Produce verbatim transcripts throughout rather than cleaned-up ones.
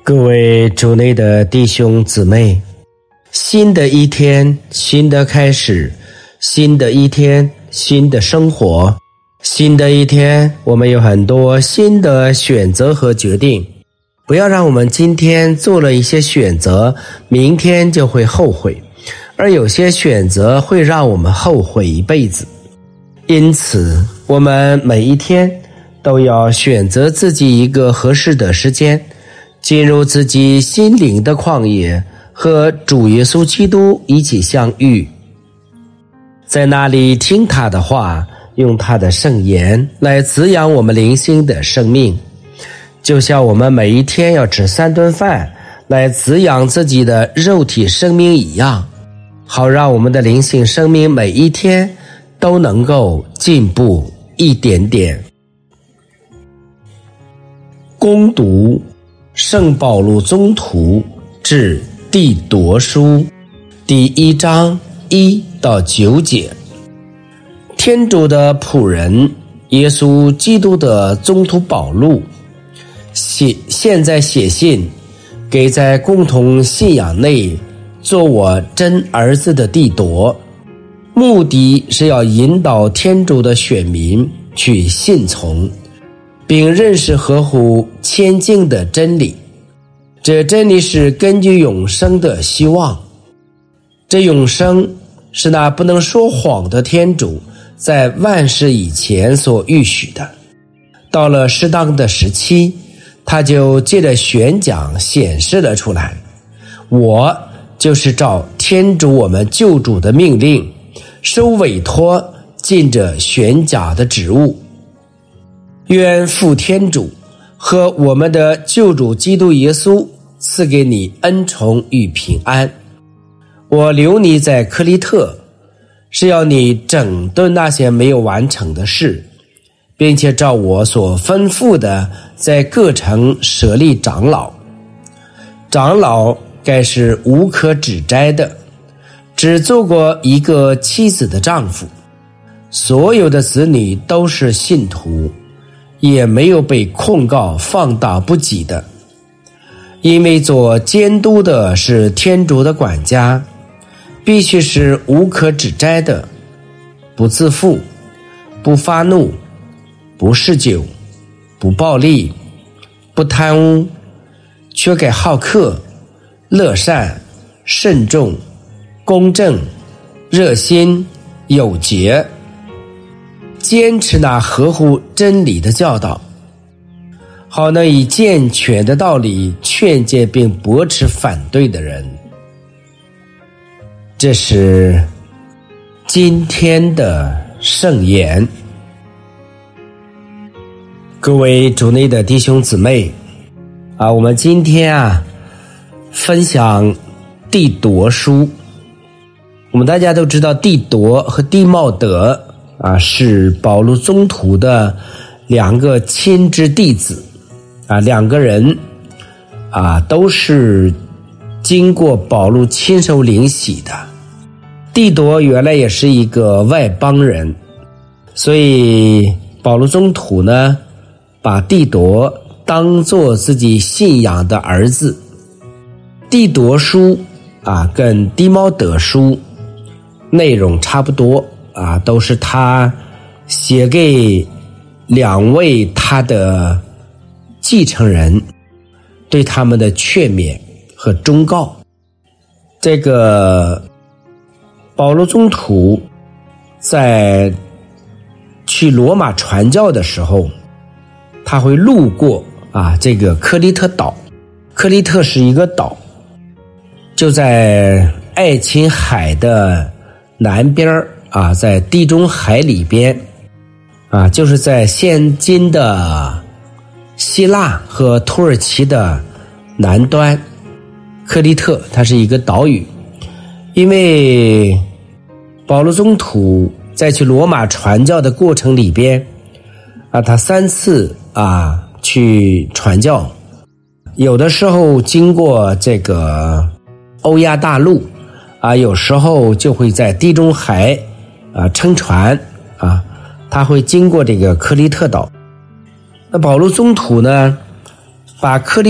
各位主内的弟兄姊妹，新的一天，新的开始，新的一天，新的生活，新的一天，我们有很多新的选择和决定。不要让我们今天做了一些选择，明天就会后悔，而有些选择会让我们后悔一辈子。因此，我们每一天都要选择自己一个合适的时间，进入自己心灵的旷野，和主耶稣基督一起相遇，在那里听他的话，用他的圣言来滋养我们灵性的生命，就像我们每一天要吃三顿饭来滋养自己的肉体生命一样，好让我们的灵性生命每一天都能够进步一点点。攻读圣保禄宗徒致弟铎书第一章一到九节。天主的仆人耶稣基督的宗徒保禄写现在写信给在共同信仰内做我真儿子的弟铎，目的是要引导天主的选民去信从并认识合乎谦敬的真理。这真理是根据永生的希望，这永生是那不能说谎的天主在万事以前所预许的。到了适当的时期，他就借着宣讲显示了出来，我就是照天主我们救主的命令受委托尽着宣讲的职务。愿父天主和我们的救主基督耶稣赐给你恩宠与平安。我留你在克利特，是要你整顿那些没有完成的事，并且照我所吩咐的在各城设立长老。长老该是无可指摘的，只做过一个妻子的丈夫，所有的子女都是信徒，也没有被控告放荡不羁的。因为做监督的是天主的管家，必须是无可指摘的，不自负，不发怒，不嗜酒，不暴力，不贪污，却该好客，乐善，慎重，公正，热心，有节，坚持那合乎真理的教导，好能以健全的道理劝诫并驳斥反对的人。这是今天的圣言。各位主内的弟兄姊妹啊，我们今天啊分享弟铎书。我们大家都知道弟铎和弟茂德啊是保禄宗徒的两个亲支弟子啊，两个人啊都是经过保禄亲手领洗的。弟铎原来也是一个外邦人，所以保禄宗徒呢把弟铎当作自己信仰的儿子。弟铎书啊跟弟茂德书内容差不多啊，都是他写给两位他的继承人，对他们的劝勉和忠告。这个保禄宗徒在去罗马传教的时候，他会路过啊这个克利特岛。克利特是一个岛，就在爱琴海的南边啊，在地中海里边啊，就是在现今的希腊和土耳其的南端。克利特它是一个岛屿。因为保禄宗徒在去罗马传教的过程里边啊，他三次啊去传教，有的时候经过这个欧亚大陆啊，有时候就会在地中海啊乘船啊，他会经过这个克利特岛。那保禄宗徒呢，把克利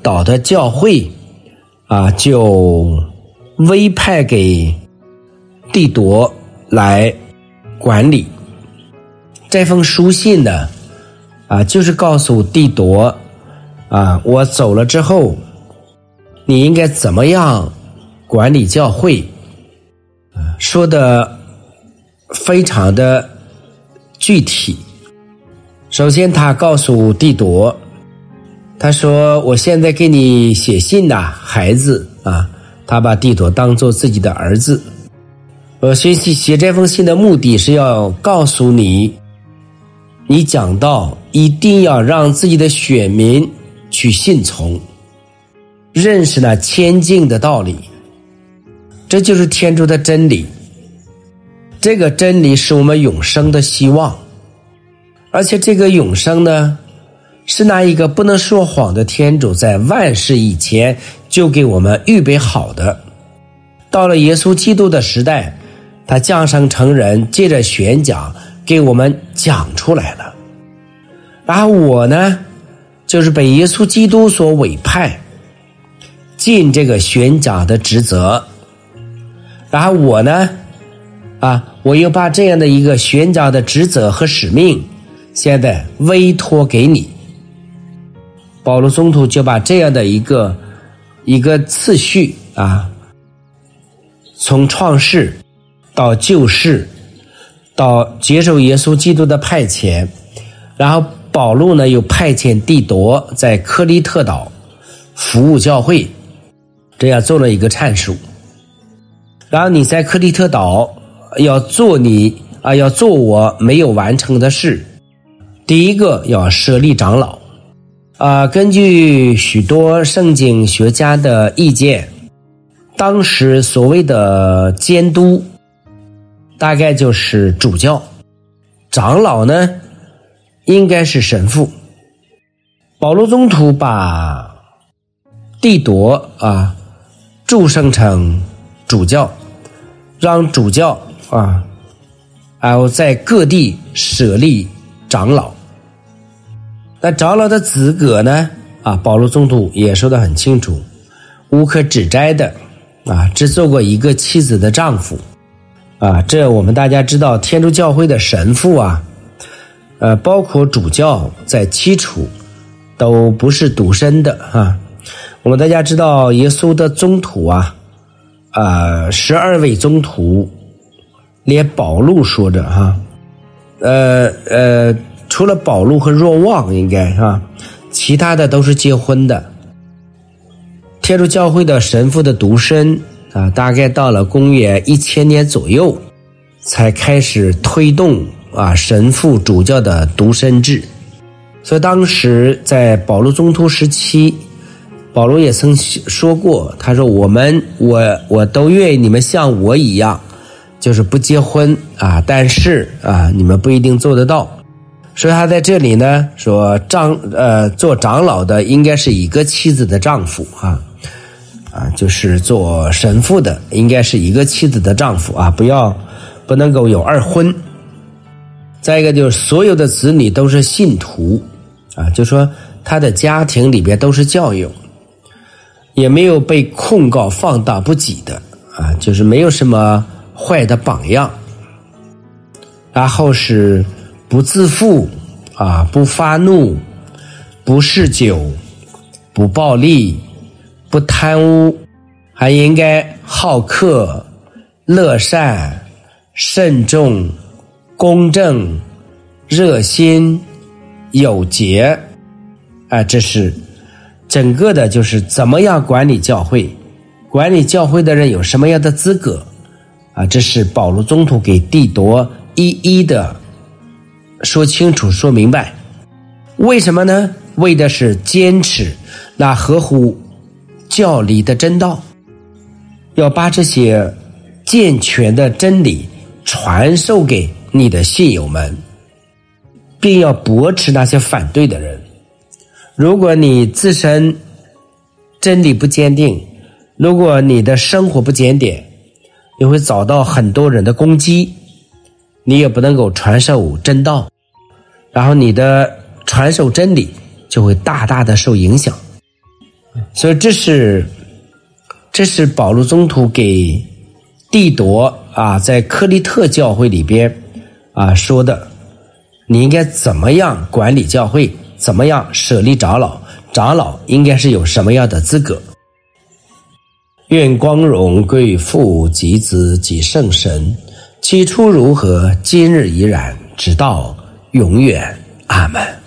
岛的教会啊，就委派给帝铎来管理。这封书信呢，啊，就是告诉帝铎啊，我走了之后，你应该怎么样管理教会，啊，说的非常的具体。首先他告诉帝铎，他说我现在给你写信呐，孩子啊，他把帝铎当作自己的儿子。我学习写这封信的目的是要告诉你，你讲道一定要让自己的选民去信从，认识那千经的道理，这就是天主的真理。这个真理是我们永生的希望，而且这个永生呢，是那一个不能说谎的天主在万世以前就给我们预备好的。到了耶稣基督的时代，他降生成人，借着宣讲给我们讲出来了。然后我呢，就是被耶稣基督所委派尽这个宣讲的职责。然后我呢啊，我又把这样的一个宣讲的职责和使命现在委托给你。保禄宗徒就把这样的一个一个次序啊，从创世到救世到接受耶稣基督的派遣，然后保禄呢又派遣帝铎在克里特岛服务教会，这样做了一个阐述。然后你在克里特岛要做你啊，要做我没有完成的事。第一个要设立长老啊，根据许多圣经学家的意见，当时所谓的监督大概就是主教，长老呢应该是神父。保禄宗徒把帝铎啊祝升成主教，让主教啊还有在各地设立长老。那长老的资格呢啊，保禄宗徒也说得很清楚，无可指摘的啊，只做过一个妻子的丈夫啊。这我们大家知道，天主教会的神父啊，呃，包括主教在起初都不是独身的啊。我们大家知道，耶稣的宗徒啊，呃，十二位宗徒，连保禄说着哈，呃呃。除了保禄和若望应该啊，其他的都是结婚的。天主教会的神父的独身啊，大概到了公元一千年左右，才开始推动啊神父主教的独身制。所以当时在保禄宗徒时期，保禄也曾说过，他说我们我我都愿意你们像我一样，就是不结婚啊，但是啊你们不一定做得到。所以他在这里呢说长呃做长老的应该是一个妻子的丈夫啊啊就是做神父的应该是一个妻子的丈夫啊，不要不能够有二婚。再一个就是所有的子女都是信徒啊，就说他的家庭里边都是教友，也没有被控告放荡不羁的啊，就是没有什么坏的榜样。然后是不自负啊，不发怒，不嗜酒，不暴力，不贪污，还应该好客、乐善、慎重、公正、热心、有节啊，这是整个的就是怎么样管理教会，管理教会的人有什么样的资格啊，这是保禄宗徒给帝铎一一的说清楚说明白。为什么呢？为的是坚持那合乎教理的真道，要把这些健全的真理传授给你的信友们，并要驳斥那些反对的人。如果你自身真理不坚定，如果你的生活不检点，你会遭到很多人的攻击，你也不能够传授真道，然后你的传授真理就会大大的受影响所以这是这是保禄宗徒给帝铎啊，在克利特教会里边啊说的，你应该怎么样管理教会，怎么样舍利长老，长老应该是有什么样的资格。愿光荣归于父及子及圣神，起初如何，今日依然，直到永远。阿们。